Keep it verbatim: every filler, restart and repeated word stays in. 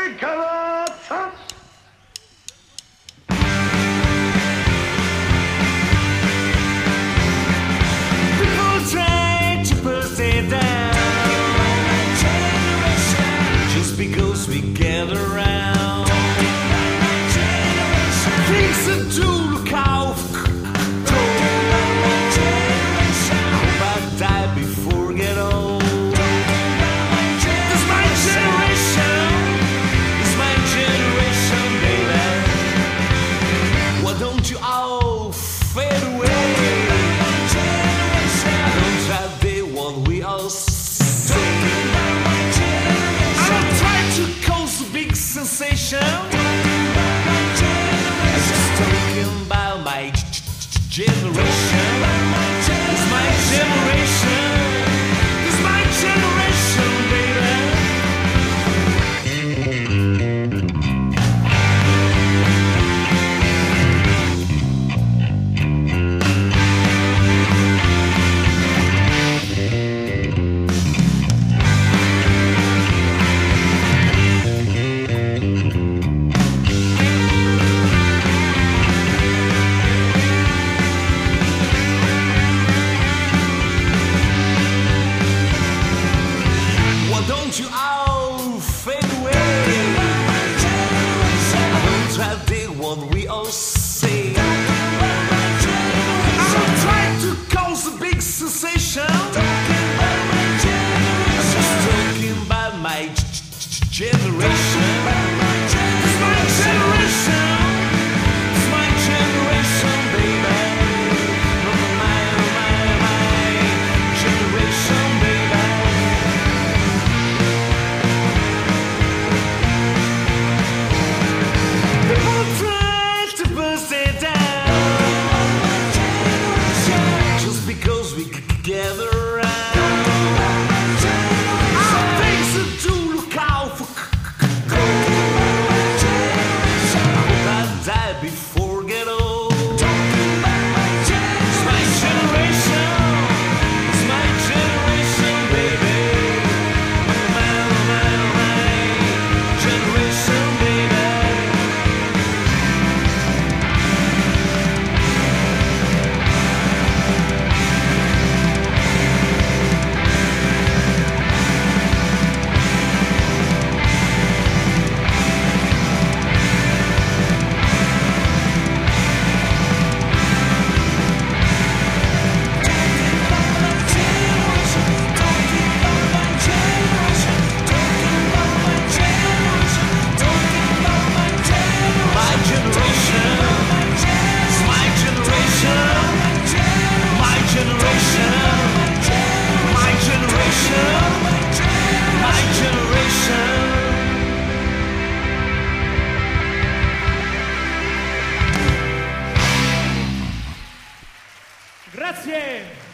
れからさ People try to put it down just because we get around. Things that do look out. Hope I die before I get old. This my generation. This my generation, baby. Why don't you all fade away? Don't try the one we all say. I don't try to cause a big sensation. I'm just talking about my g- g- generation. It's my generation. It's my generation, baby. Why don't you all fade away? I don't try the one we all say. I don't try to cause a big sensation. I'm just talking about my g- g- g- generation. It's my generation. It's my generation, baby. My, my, my, my generation, baby. People try to burst it down just because we g- g- gather around. Our things that do look out for c- c- cold. I hope I die before I get old. It's my generation. It's my generation, baby. My, my, my generation, baby. My generation, it's my generation, my generation, my generation, my generation. Grazie!